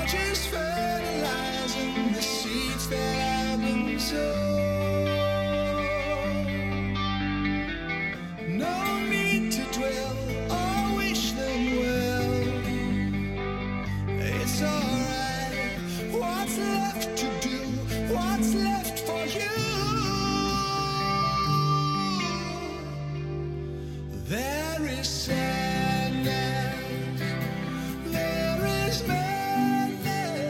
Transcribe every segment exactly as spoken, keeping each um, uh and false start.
just fertilizing the seeds that have been sown. No need to dwell or wish them well. It's alright. What's left to do? What's left for you? There is sadness. There is madness.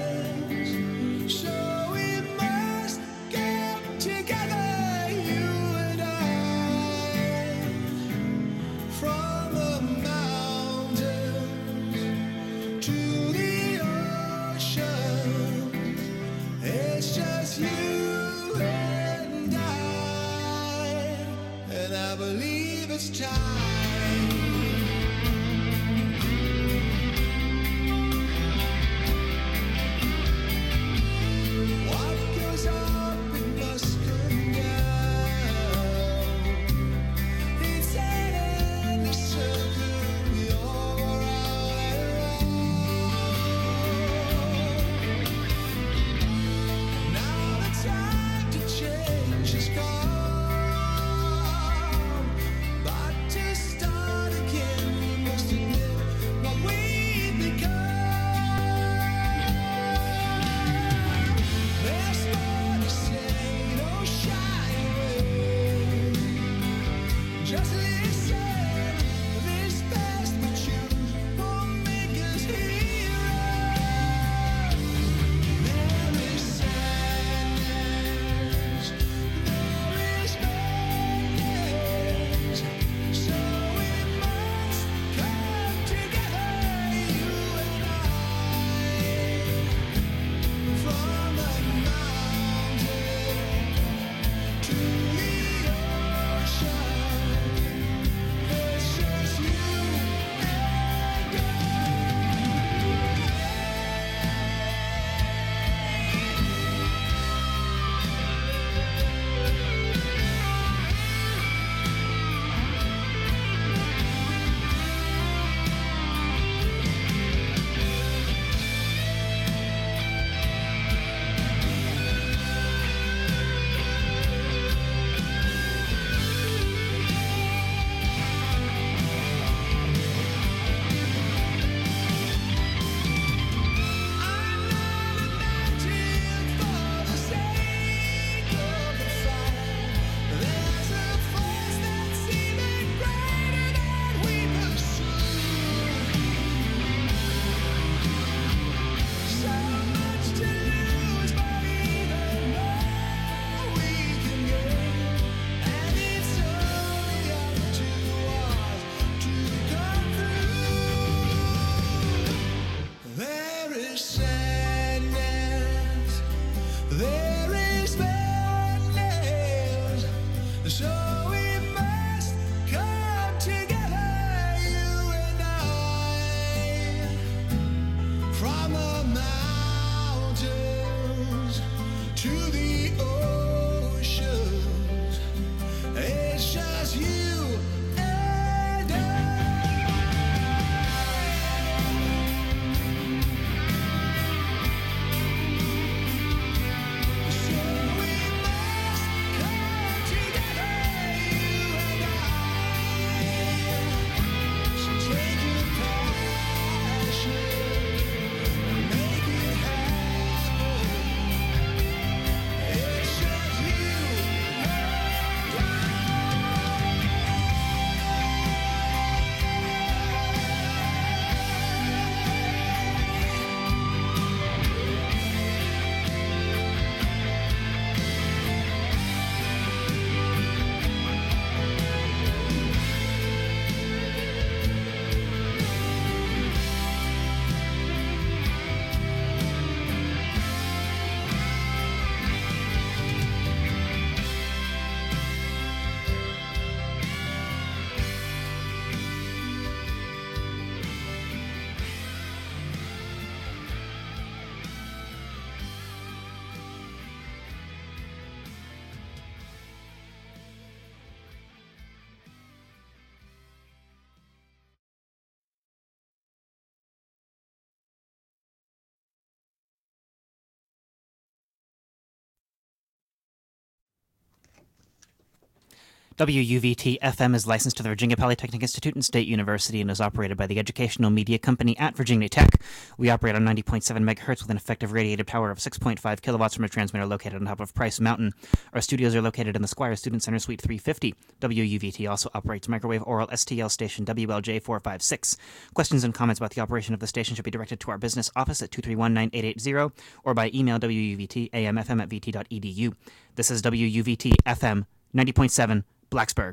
W U V T F M is licensed to the Virginia Polytechnic Institute and State University and is operated by the Educational Media Company at Virginia Tech. We operate on ninety point seven megahertz with an effective radiated power of six point five kilowatts from a transmitter located on top of Price Mountain. Our studios are located in the Squire Student Center, Suite three fifty. W U V T also operates microwave oral S T L station W L J four five six. Questions and comments about the operation of the station should be directed to our business office at two three one, nine eight eight zero or by email W U V T A M F M at V T dot E D U. This is W U V T F M ninety point seven Blacksburg.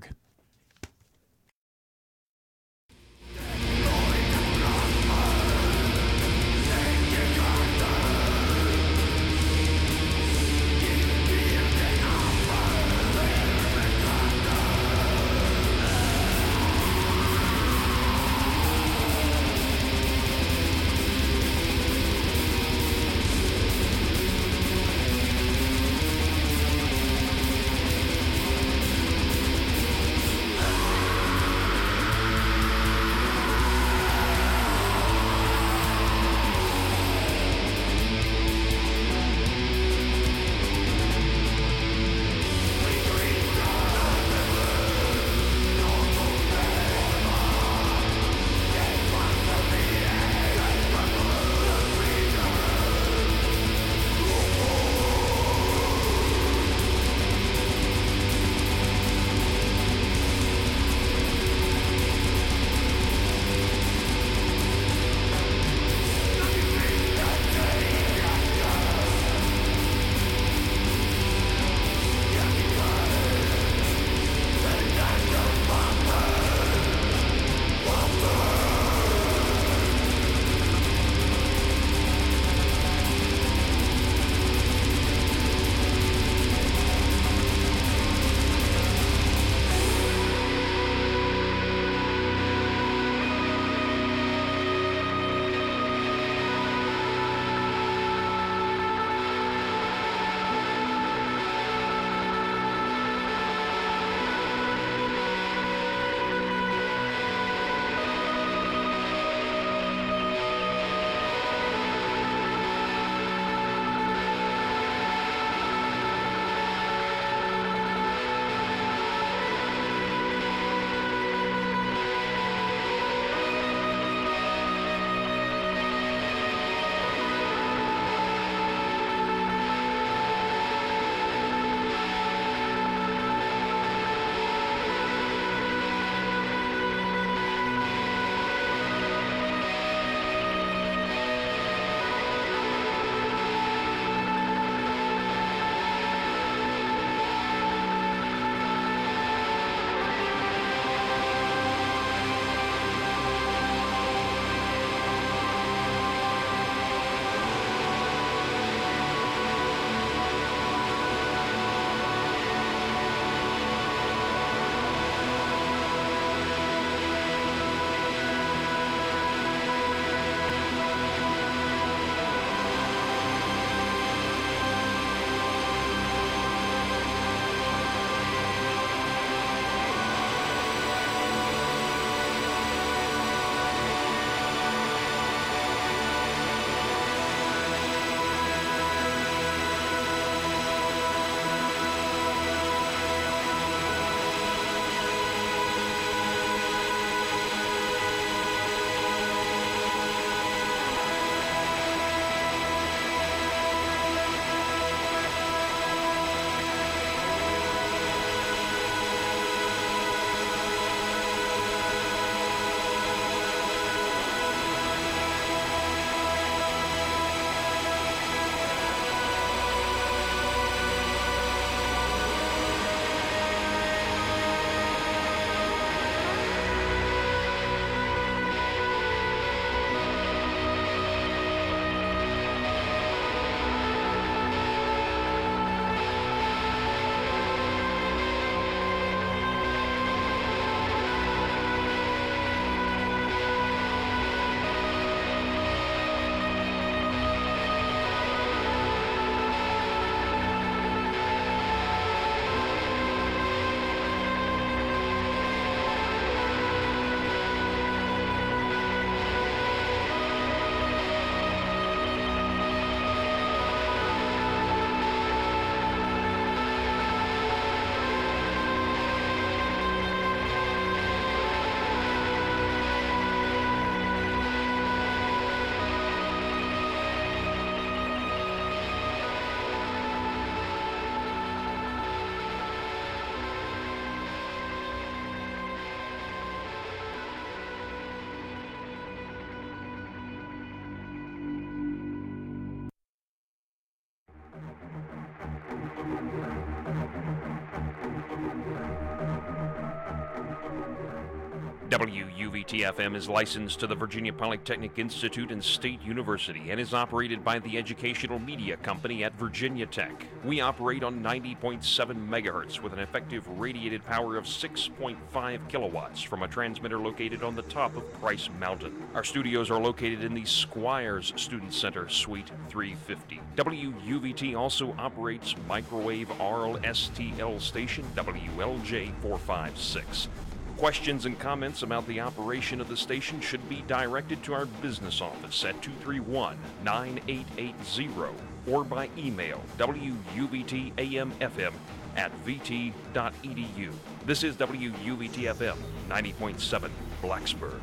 W U V T F M is licensed to the Virginia Polytechnic Institute and State University and is operated by the Educational Media Company at Virginia Tech. We operate on ninety point seven megahertz with an effective radiated power of six point five kilowatts from a transmitter located on the top of Price Mountain. Our studios are located in the Squires Student Center, Suite three fifty. W U V T also operates microwave R L S T L station W L J four five six. Questions and comments about the operation of the station should be directed to our business office at two three one, nine eight eight zero or by email W U V T A M F M at v t dot e d u. This is W U V T F M ninety point seven Blacksburg.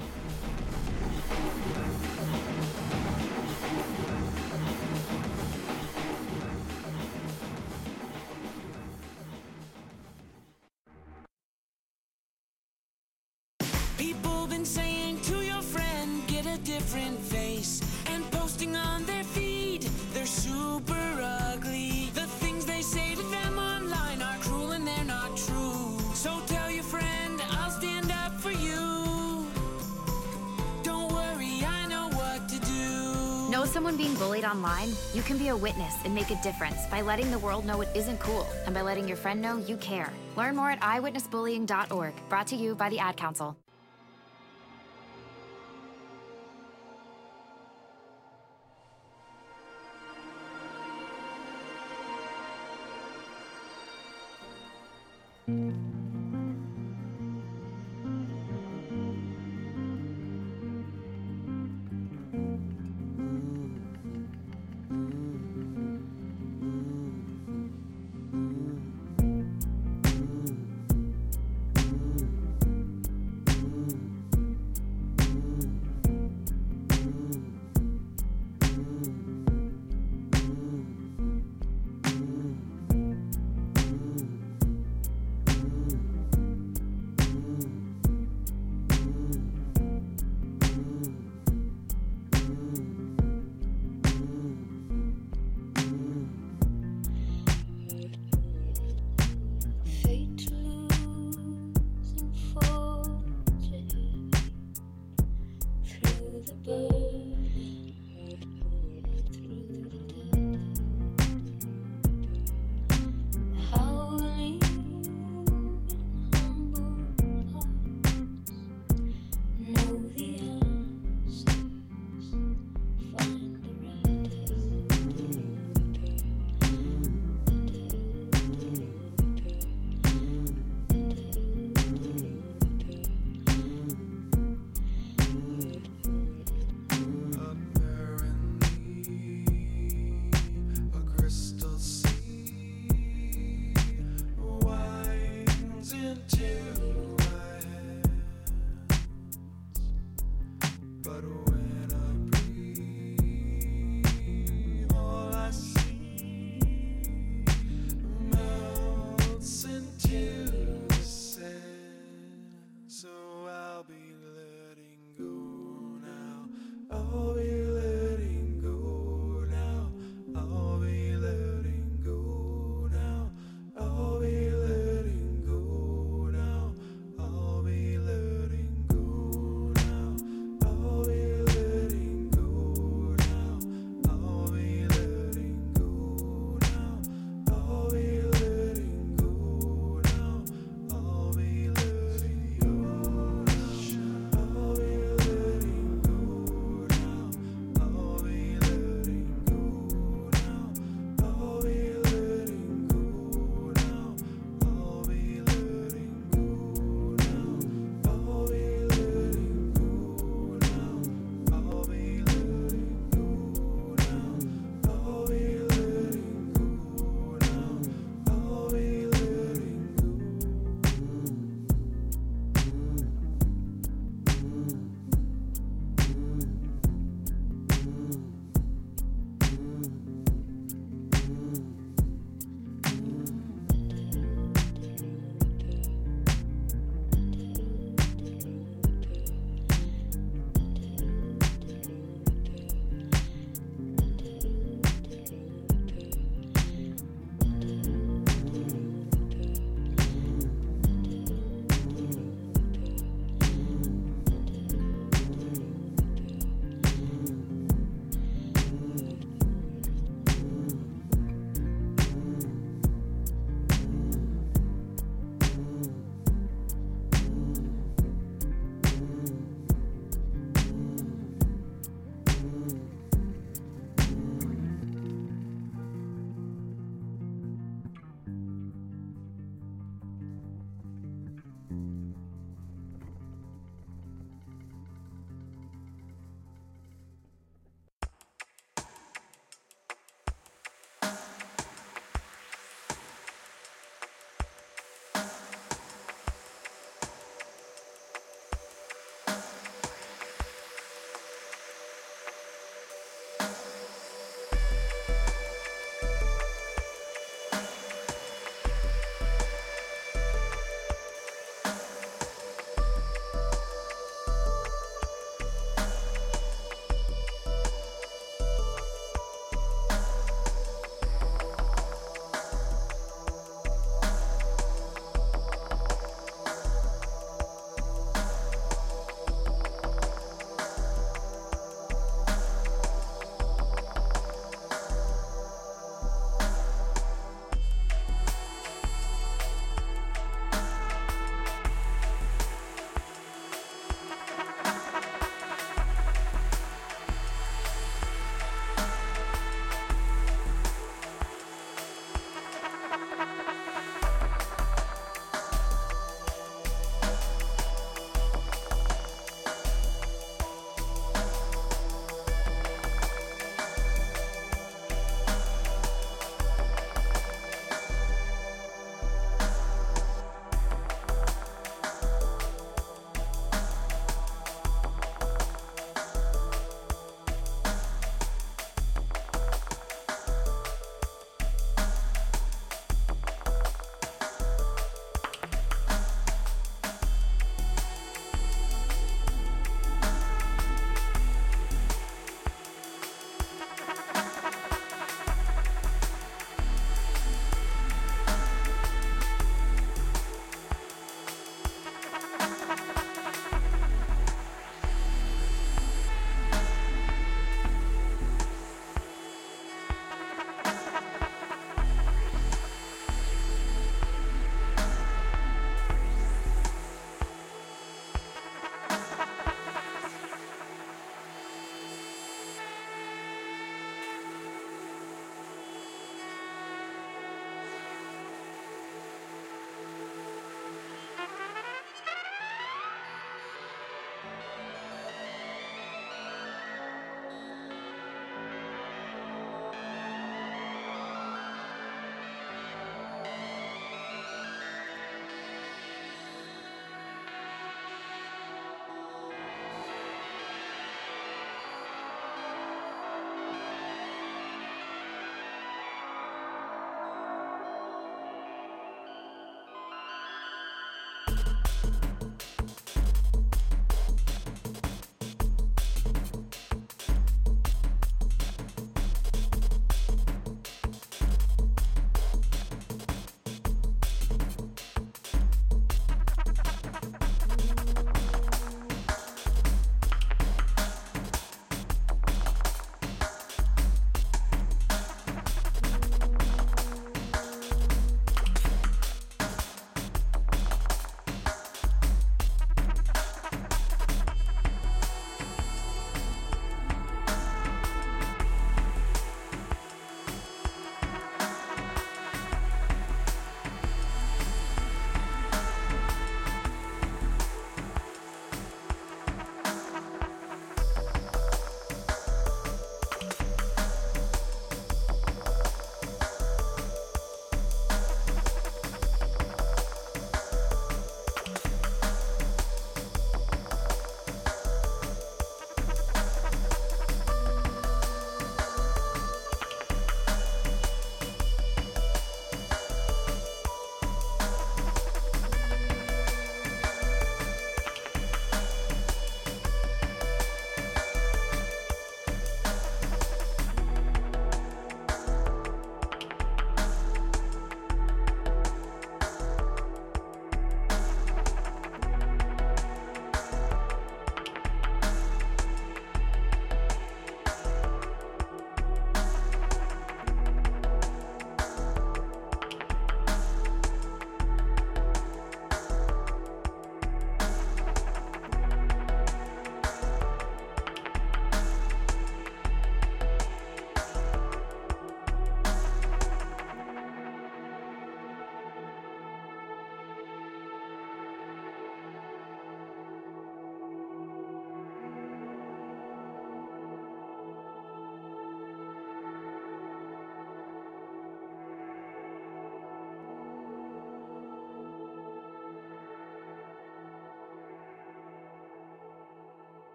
People been saying to your friend, get a different face, and posting on their feed, they're super ugly. The things they say to them online are cruel and they're not true. So tell your friend, I'll stand up for you. Don't worry, I know what to do. Know someone being bullied online? You can be a witness and make a difference by letting the world know it isn't cool and by letting your friend know you care. Learn more at i witness bullying dot org, brought to you by the Ad Council.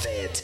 Fit.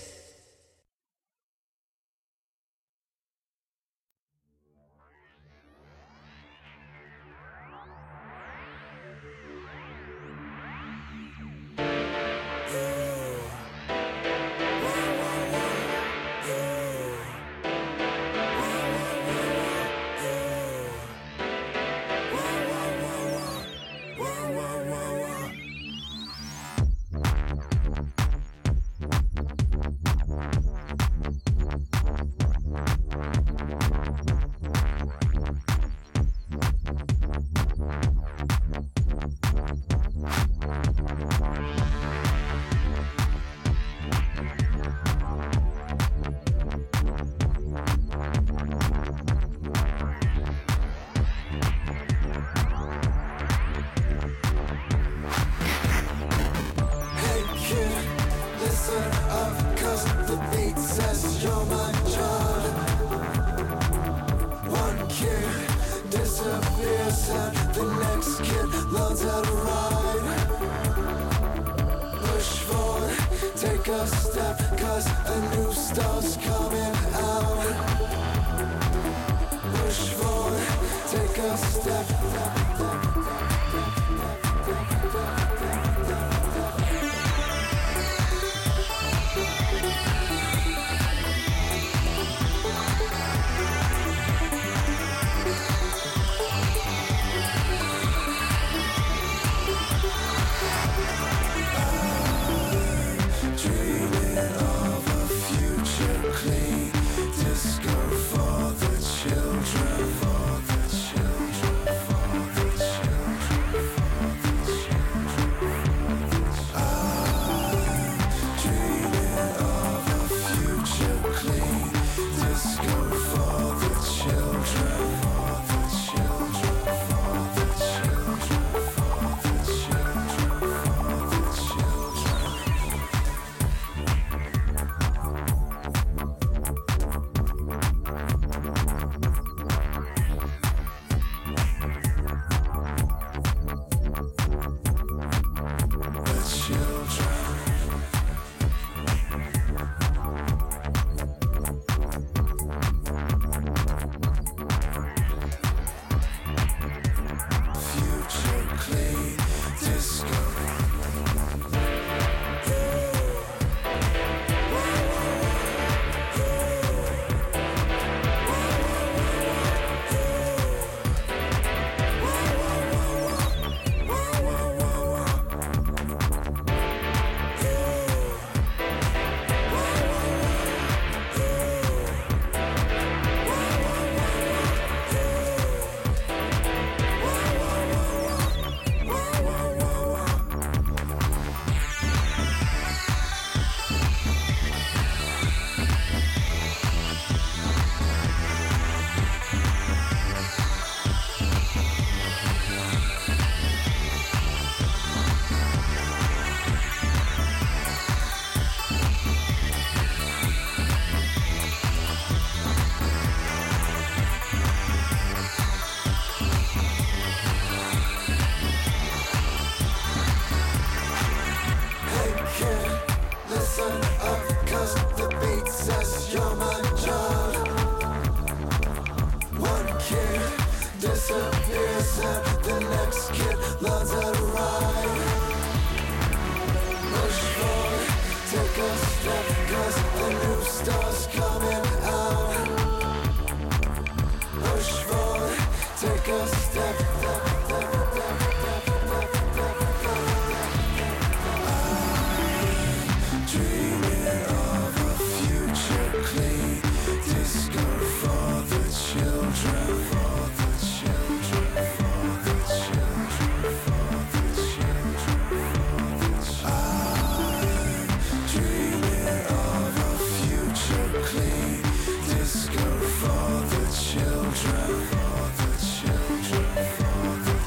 Disco for the children, for the children, for the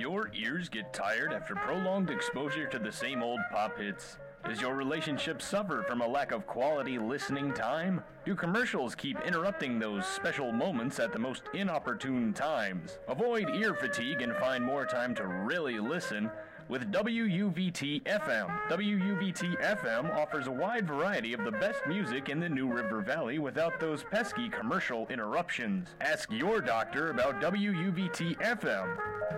your ears get tired after prolonged exposure to the same old pop hits? Does your relationship suffer from a lack of quality listening time? Do commercials keep interrupting those special moments at the most inopportune times? Avoid ear fatigue and find more time to really listen with W U V T F M. W U V T F M offers a wide variety of the best music in the New River Valley without those pesky commercial interruptions. Ask your doctor about W U V T F M.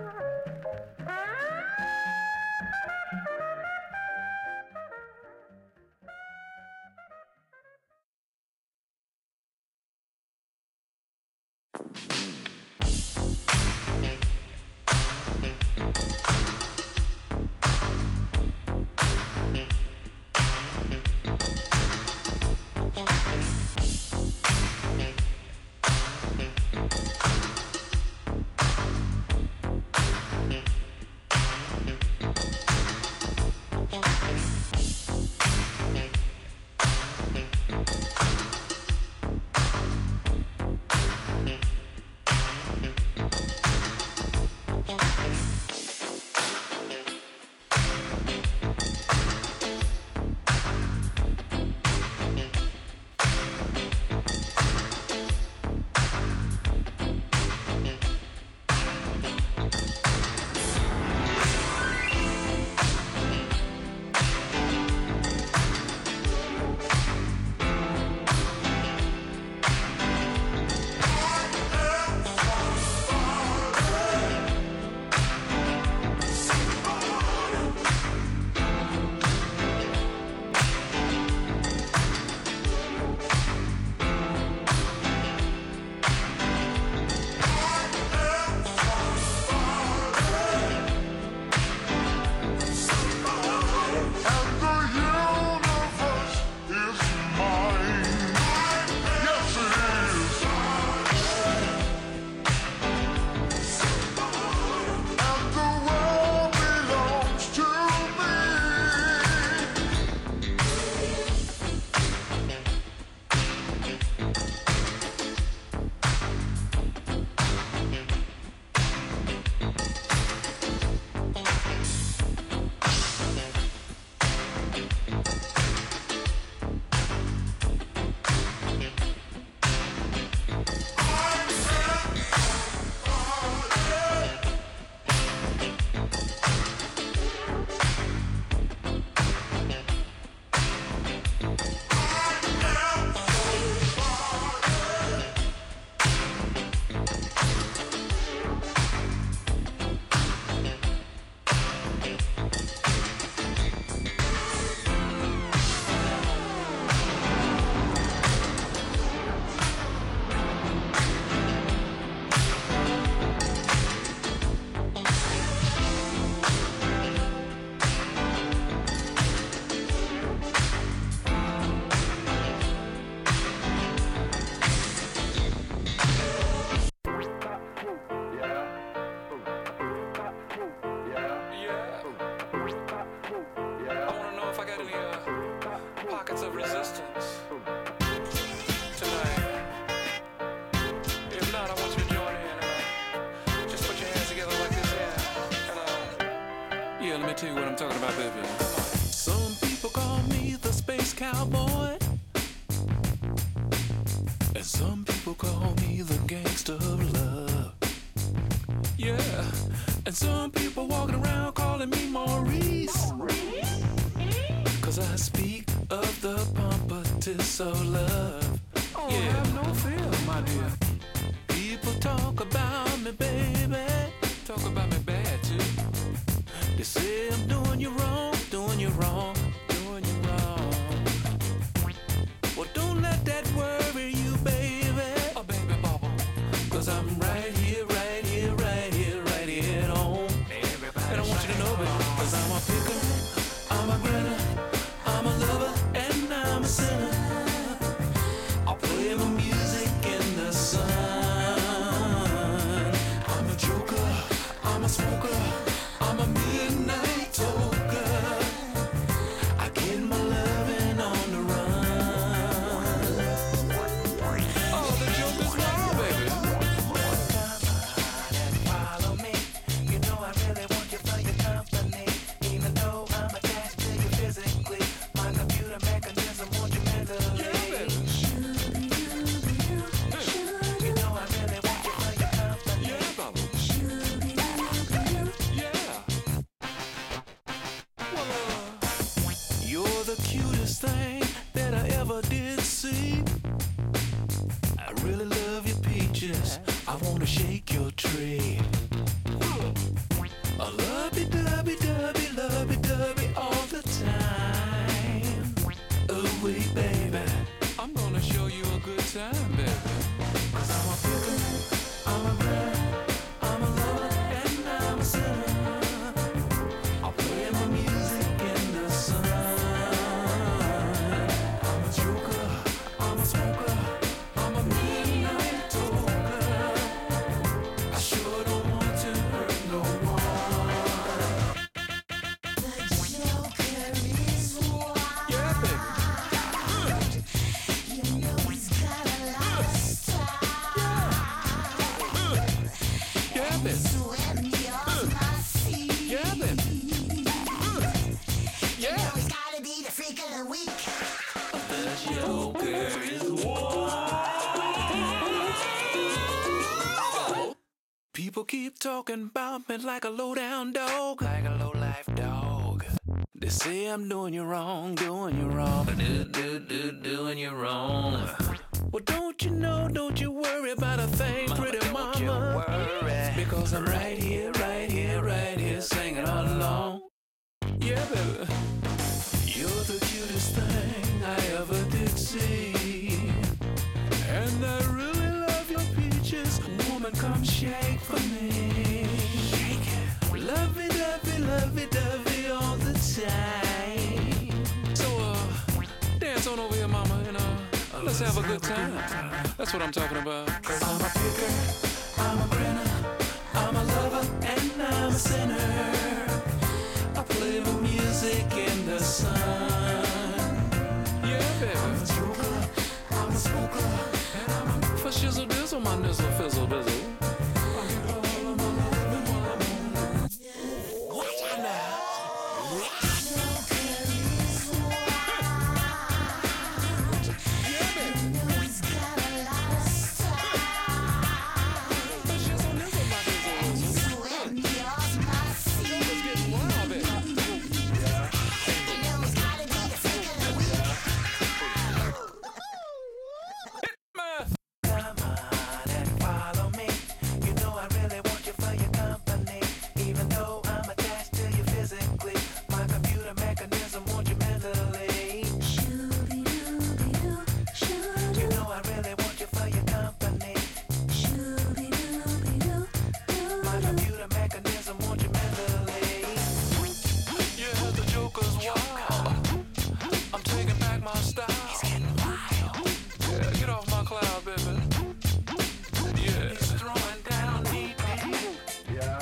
Tell you what I'm talking about, baby. Some people call me the space cowboy, and some people call me the gangster of love. Yeah, and some people walking around calling me Maurice, cause I speak of the pompatus of love. Oh, yeah. Have no fear, my dear. People talk about me, baby. Talk about me bad, too. They say I'm doing you wrong, doing you wrong, doing you wrong. Well, don't let that worry you, baby. Oh, baby, bubble. Cause I'm right here, right here, right here, right here at home. Everybody and I want you to know, baby, cause I'm a picker, I'm a grinner, I'm a lover, and I'm a sinner. I'll play my music in the sun. gonna shake your tree. A lovey-dovey-dovey, lovey-dovey all the time. Oh, wait, baby, I'm gonna show you a good time, baby. Cause I'm a picker, I'm a brother, I'm a lover, and I'm a sinner. I'll play my music in the sun. I'm a joker, I'm a smoker, I'm a midnight talker. I sure don't want to hurt no one. The Joker is one. Yeah, baby. You know he's got a lot of style. Yeah, baby. Swept me off my feet. Yeah, baby. Yeah. He's gotta be the freak of the week. The Joker is one. People keep talking about me like a low-down dog, like a low-life dog. They say I'm doing you wrong, doing you wrong, do, do, do, doing you wrong. Well, don't you know, don't you worry about a thing, mama, pretty mama. Don't you worry. Because I'm right here, right here, right here, singing all along. Yeah, baby. You're the cutest thing I ever did see. And I really love your peaches. Woman, come shake for me. Shake it. Lovey, dovey, lovey, dovey all the time. So, uh, dance on over here, mama, and uh, let's have a good time. That's what I'm talking about. Cause I'm a picker, I'm a grinner, I'm a lover, and I'm a sinner. I play my music in the sun. Yeah, baby. I'm a joker, I'm a smoker, and I'm a for shizzle dizzle, my nizzle fizzle bizzle. Watch out now. Yeah, baby. He's got a lot of style. For shizzle nizzle, my nizzle. You swept me off my feet. It's getting wild, baby. You know he's gotta be the freak of the week. Hit me. Come on and follow me. You know I really want you for your company. Even though I'm attached to you physically, my computer mechanism wants you mentally. You know I really want you for your company. My computer mechanism wants you mentally. Yeah, the Joker's wild. I'm taking back my style. He's getting wild. Yeah, get off my cloud, baby. Yeah. He's throwing down deep. Yeah.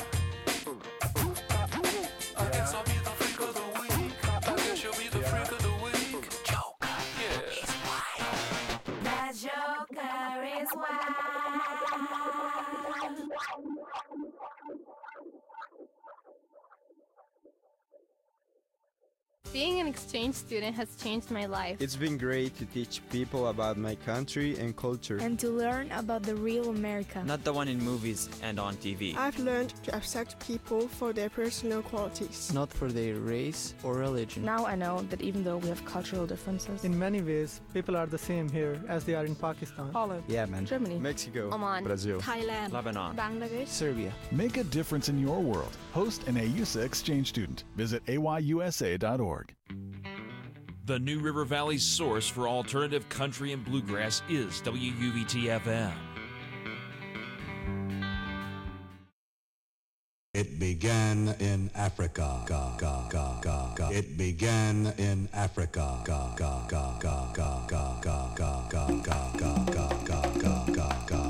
I guess I'll be the freak of the week. I guess you'll be the freak of the week. Joker. Yeah. He's wild. The Joker is wild. Being an exchange student has changed my life. It's been great to teach people about my country and culture. And to learn about the real America. Not the one in movies and on T V. I've learned to accept people for their personal qualities. Not for their race or religion. Now I know that even though we have cultural differences, in many ways, people are the same here as they are in Pakistan, Holland, Yemen, Germany, Mexico, Oman, Brazil, Thailand, Lebanon, Bangladesh, Serbia. Make a difference in your world. Host an A U S A exchange student. Visit A Y U S A dot org. The New River Valley's source for alternative country and bluegrass is W U V T F M. It began in Africa. Ga, ga, ga, ga, ga. It began in Africa. Ga, ga, ga, ga, ga, ga, ga, ga, ga, ga, ga, ga, ga, ga, ga, ga.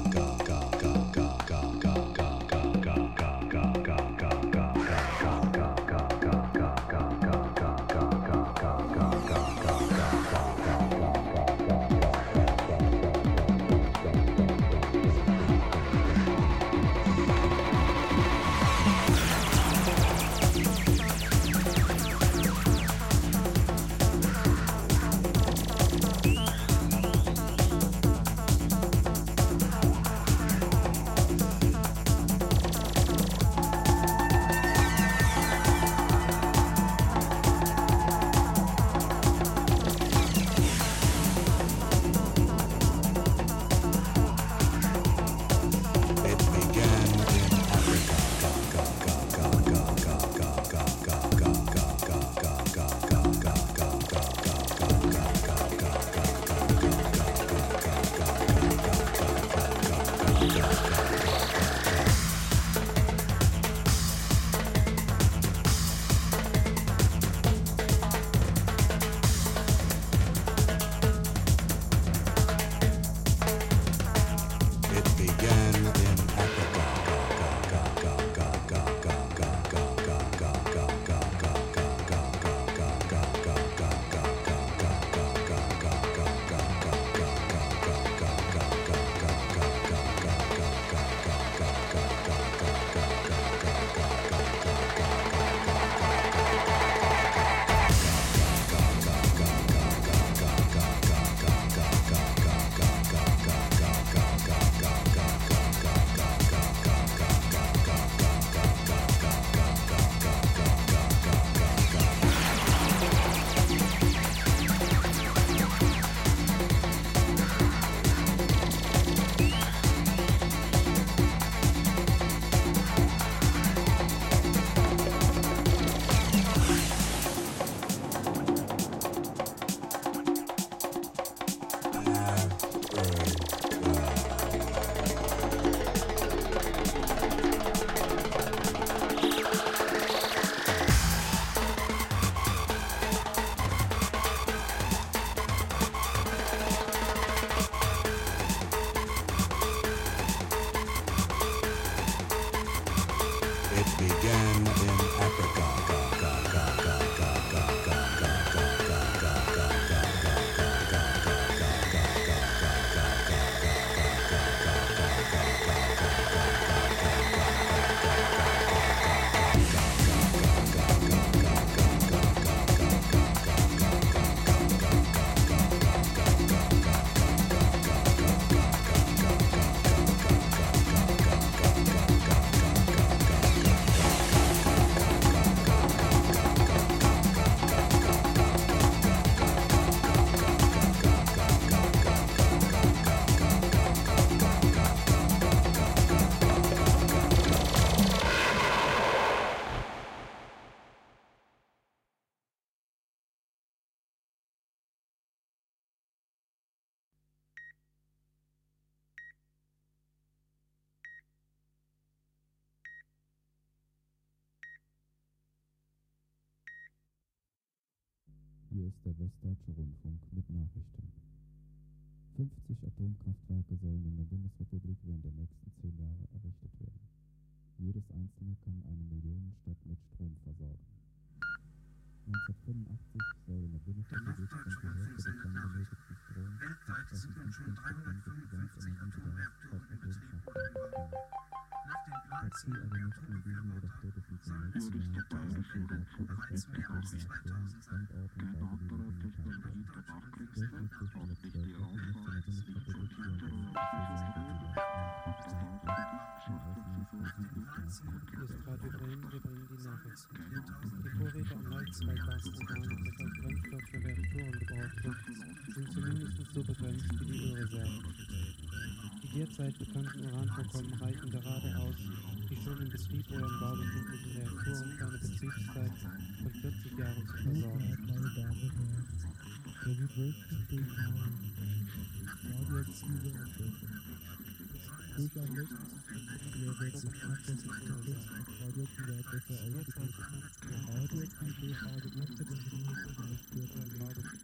Hier ist der Westdeutsche Rundfunk mit Nachrichten. fünfzig Atomkraftwerke sollen in der Bundesrepublik während der nächsten zehn Jahre errichtet werden. Jedes einzelne kann eine Millionenstadt mit Strom versorgen. neunzehnhundertfünfundachtzig soll in der Bundesrepublik rund die Hälfte des dann benötigten Stroms, entsprechend fünfzehn Prozent des Gesamtenergiebedarfs, aus Atomkraftwerken stammen. Dazu aber möchten in diesem oder spätestens im nächsten Jahr die Leitungswerke Atomreaktoren, Standorten bei Beliebungen geteilt werden. Durchschnittlich alle zwölf Wochen müsste in der Bundesrepublik während der nächsten zehn Jahre Hier ist Radio Bremen, wir bringen die Nachrichten. Die Vorräte an Heizwaldgasorganen, das als Brennstoff für Reaktoren gebraucht wird, sind zumindest so begrenzt wie die Ölreserven. Die derzeit bekannten Uranvorkommen reichen gerade aus, die schon im Betrieb oder im Bau befindlichen Reaktoren für eine Betriebszeit von vierzig Jahren zu versorgen. Der größte Durchschnitt radioaktive Abwürfe. Durch ein Löschungsverkehr wird sich nachweislich radioaktive Abwürfe ausgedrückt. Radioaktive Frage unter den Bedingungen Radioaktive.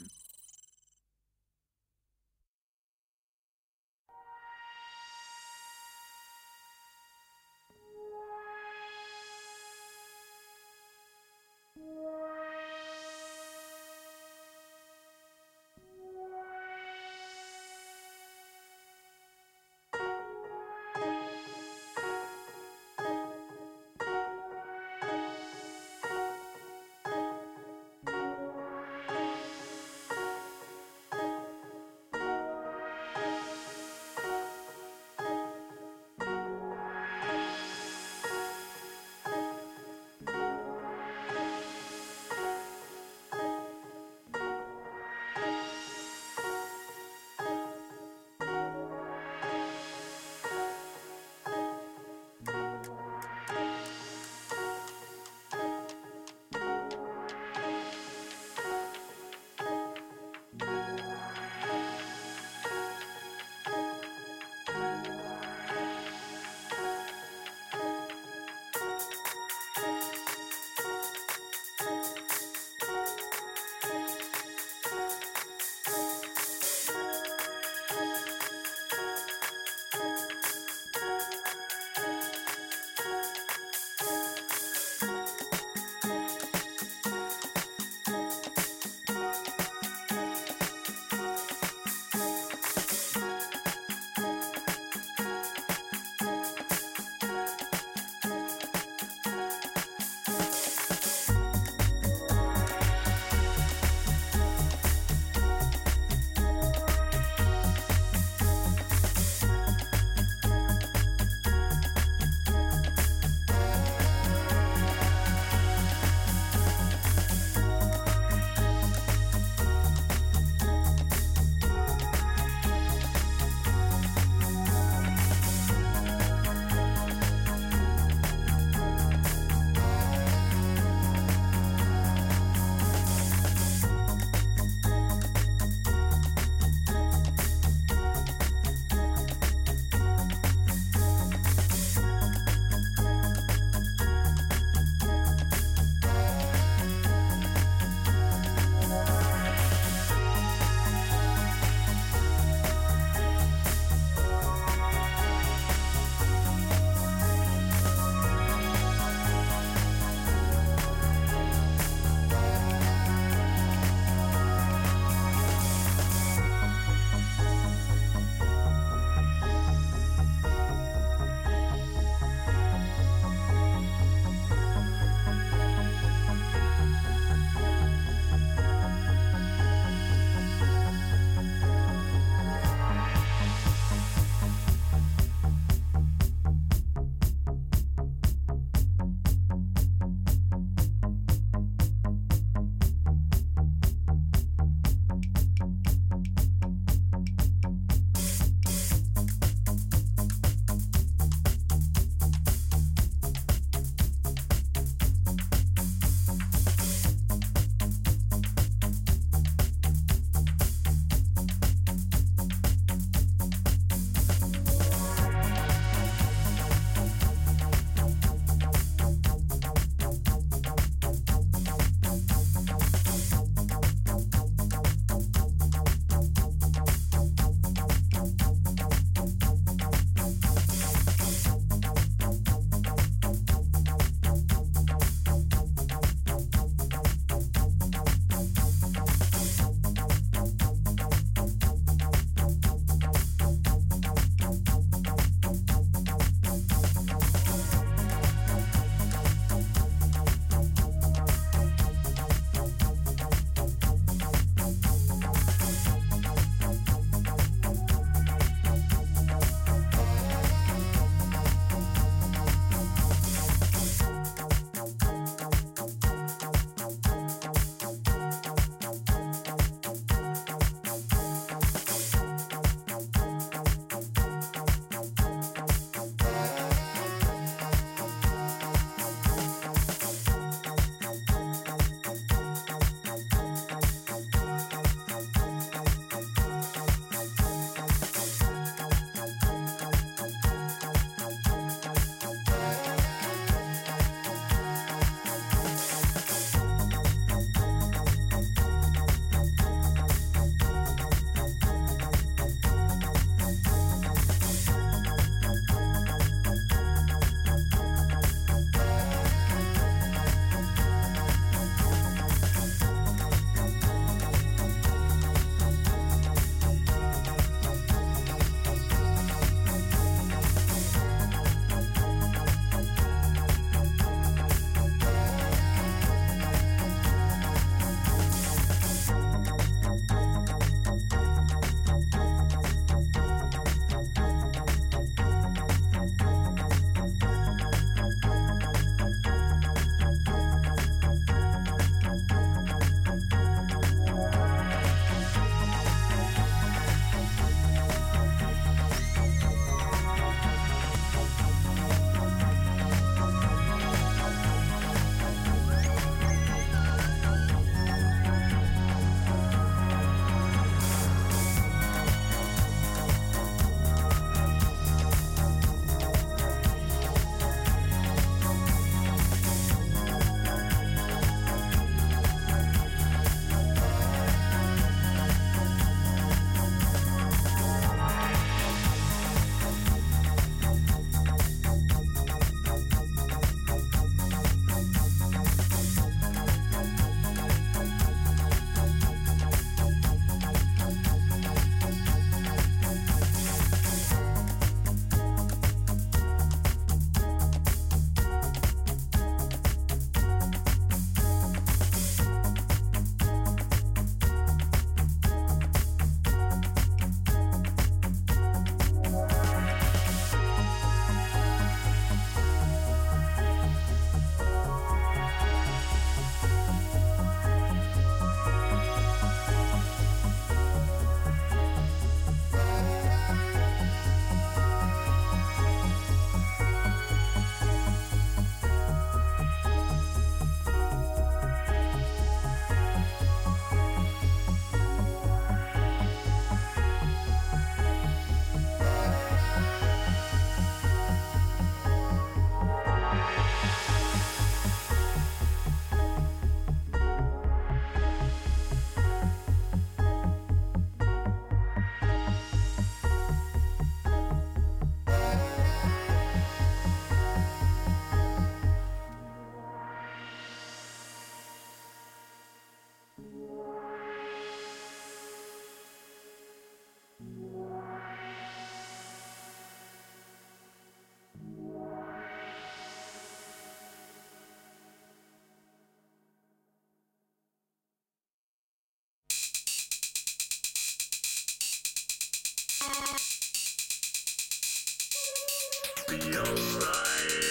Radio Live.